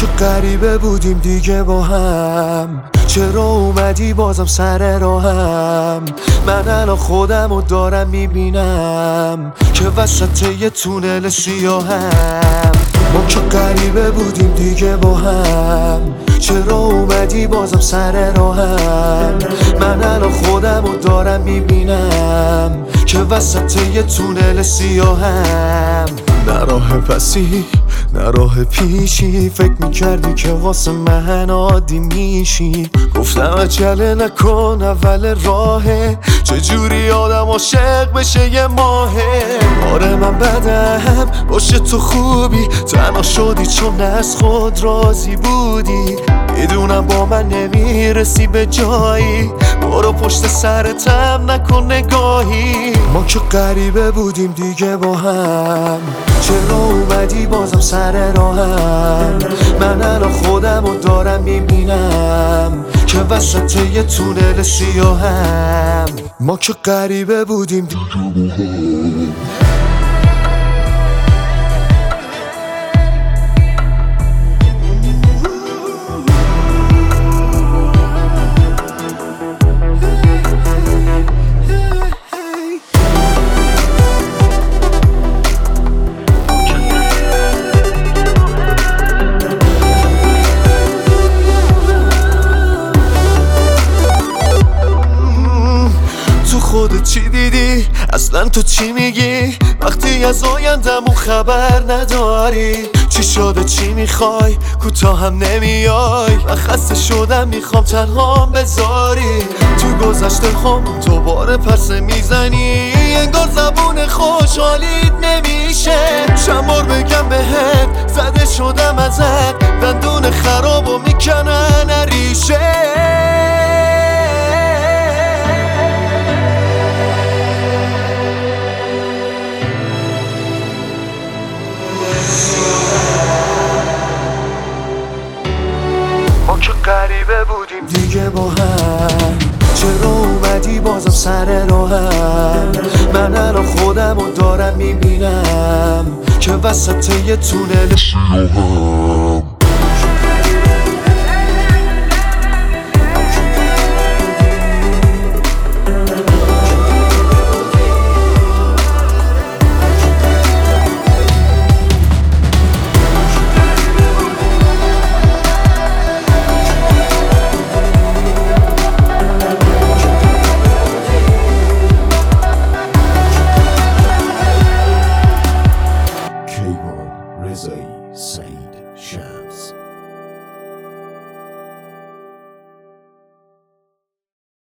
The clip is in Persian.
چه غریبه بودیم دیگه با هم، چرا اومدی بازم سر راهم؟ من الان خودم رو دارم میبینم که وسط یه تونل سیاهم. ما چه غریبه بودیم دیگه با هم، چرا اومدی بازم سر راهم؟ من الان خودم رو دارم میبینم که وسط یه تونل سیاهم. نه راه پسی نه راه پیشی، فکر میکردی که واسه من عادی میشی. گفتم عجله نکن اول راهه، چجوری آدم عاشق بشه یه ماهه. آره من بدم باشه تو خوبی، تنها شدی چون از خود راضی بودی. میدونم با من نمیرسی به جایی، برو پشت سرتم نکن نگاهی. ما که غریبه بودیم دیگه با هم، چرا اومدی بازم سر راهم؟ من الان خودم رو دارم میبینم که وسط یه تونل سیاهم. ما که غریبه بودیم دیگه با هم. خودت چی دیدی؟ اصلا تو چی میگی؟ وقتی از آیندمون خبر نداری، چی شده چی میخوای؟ کوتاه هم نمیای، من خسته شدم میخوام تنهام بذاری. تو گذشته خام دوباره پرسه میزنی، انگار زبون خوشحالیت نمیشه. چند بار بگم بهت زده شدم ازت، دندون خرابو میکنن ریشه. ما که غریبه بودیم دیگه با هم، چرا اومدی بازم سر راهم؟ من الان خودم رو دارم میبینم که وسط یه تونل سیاهم. رضایی سعید شمس